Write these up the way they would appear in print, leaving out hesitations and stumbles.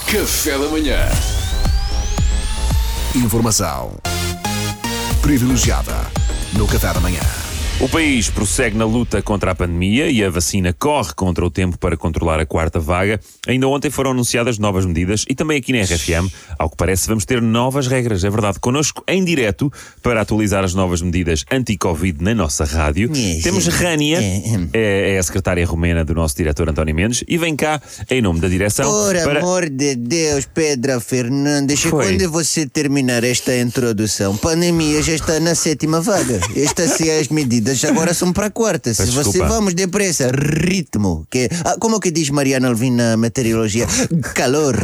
Café da manhã. Informação privilegiada no Café da manhã. O país prossegue na luta contra a pandemia e a vacina corre contra o tempo para controlar a quarta vaga. Ainda ontem foram anunciadas novas medidas e também aqui na RFM, ao que parece, vamos ter novas regras. É verdade, connosco em direto para atualizar as novas medidas anti-Covid na nossa rádio. Temos Rania, é a secretária romena do nosso diretor António Mendes, e vem cá em nome da direção. Por amor de Deus, Pedro Fernandes, quando você terminar esta introdução, pandemia já está na 7ª vaga. Estas são as medidas. Agora são para a quarta. Se você vamos depressa, ritmo. Como que diz Mariana Alvim na meteorologia? Calor.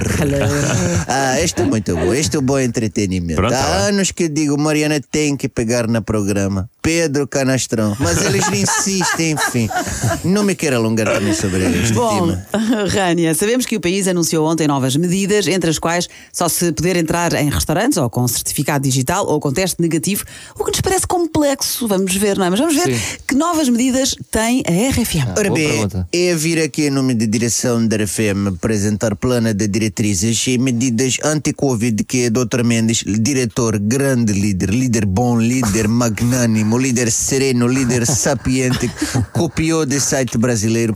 Este é muito bom. Este é um bom entretenimento. Pronto, há anos que digo, Mariana tem que pegar na programa. Pedro Canastrão. Mas eles insistem, enfim. Não me quero alongar também sobre este tema. Rania, sabemos que o país anunciou ontem novas medidas, entre as quais só se poder entrar em restaurantes ou com certificado digital ou com teste negativo, o que nos parece complexo. Vamos ver, não é? Mas vamos ver que novas medidas tem a RFM. Ora bem, é vir aqui em nome da direção da RFM apresentar plano de diretrizes e medidas anti-Covid que o Dr. Mendes, diretor, grande líder bom, líder magnânimo, líder sereno, líder sapiente, copiou de site brasileiro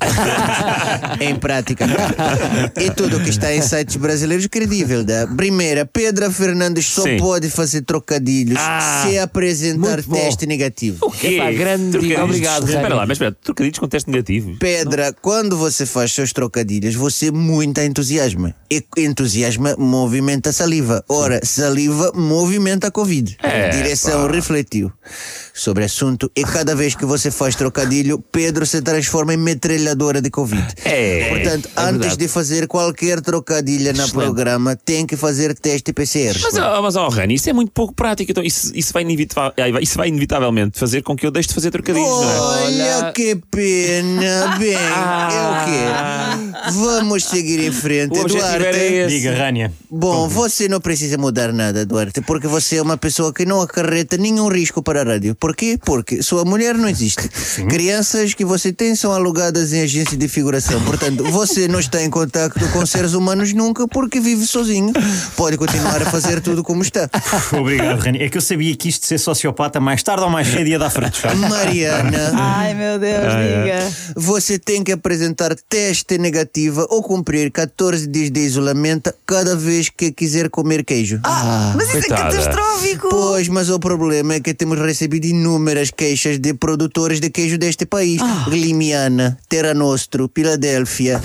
em prática. E tudo que está em sites brasileiros credível. Primeira, Pedro Fernandes só pode fazer trocadilhos se apresentar teste negativo. O quê? Obrigado. Espera lá, mas trocadilhos com teste negativo. Pedra, quando você faz seus trocadilhos, você muito entusiasma. E entusiasma movimenta a saliva. Ora, saliva movimenta a Covid. Direção refletiu sobre o assunto e cada vez que você faz trocadilho, Pedro se transforma em metralhadora de Covid. Portanto, antes de fazer qualquer trocadilho no programa, tem que fazer teste PCR. Mas Rani, isso é muito pouco prático. Então, isso vai inevitavelmente fazer com que eu deixe de fazer trocadilhos. Olha que pena. Bem, é o quê? Vamos seguir em frente, Duarte. Diga, Rania. Bom, você não precisa mudar nada, Duarte, porque você é uma pessoa que não acarreta nenhum risco para a rádio. Por quê? Porque sua mulher não existe. Crianças que você tem são alugadas em agência de figuração. Portanto, você não está em contato com seres humanos nunca porque vive sozinho. Pode continuar a fazer tudo como está. Obrigado, Rania. É que eu sabia que isto de ser sociopata mais tarde ou mais cedo ia dar frutos. Mariana. Ai, meu Deus, diga. Você tem que apresentar teste negativa ou cumprir 14 dias de isolamento cada vez que quiser comer queijo. Mas isso é catastrófico. Pois, mas o problema é que temos recebido inúmeras queixas de produtores de queijo deste país. Limiana, Terra Nostro, Filadélfia,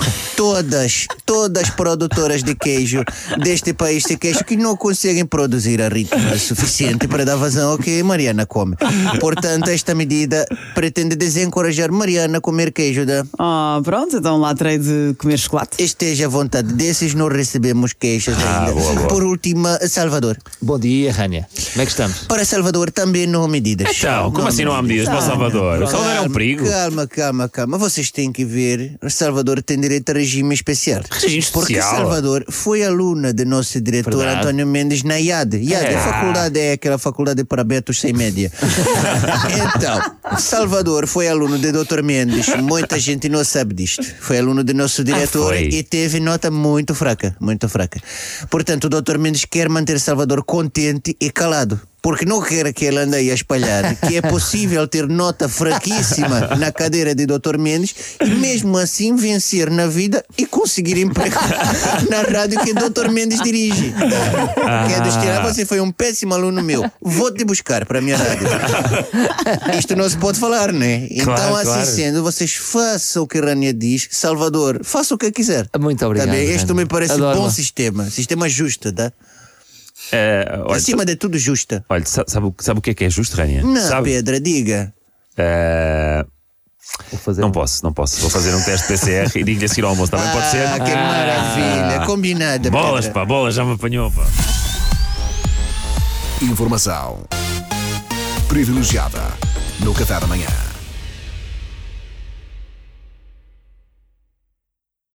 todas produtoras de queijo deste país se queixam que não conseguem produzir a ritmo suficiente para dar vazão ao que Mariana come. Portanto, esta medida pretende desencorajar Mariana a comer queijo. Pronto, então lá terei de comer chocolate. Esteja à vontade, desses não recebemos queixas ainda. Boa. Por último, Salvador. Bom dia, Rania. Como é que estamos? Para Salvador também não há medidas. Então, como assim não há medidas para o Salvador? O Salvador é um perigo. Calma. Vocês têm que ver, Salvador tem direito a regime especial. Regime especial? Porque Salvador foi aluna do nosso diretor António Mendes na IAD. A faculdade é aquela faculdade para betos sem média. Então, Salvador foi aluno de Dr. Mendes. Muita gente não sabe disto. Foi aluno do nosso diretor e teve nota muito fraca. Portanto, o Dr. Mendes quer manter Salvador contente e calado. Porque não quer que ele ande aí a espalhar que é possível ter nota fraquíssima na cadeira de Dr. Mendes e mesmo assim vencer na vida e conseguir emprego na rádio que Dr. Mendes dirige. Quer destinar, você foi um péssimo aluno meu. Vou-te buscar para a minha rádio. Isto não se pode falar, né? Então, assim sendo, vocês façam o que a Rania diz. Salvador, faça o que quiser. Muito obrigado. Tá bem? Este me parece Adoro. bom sistema justo, tá? Olha, Acima de tudo justa. Olha, sabe o que é justo, Rania? Não, Pedra, diga. Não posso. Vou fazer um teste PCR e digo-lhe a seguir ao almoço. Também pode ser? Que maravilha. Combinada, Bolas, Pedra. bolas, já me apanhou, pá. Informação privilegiada no Café da manhã.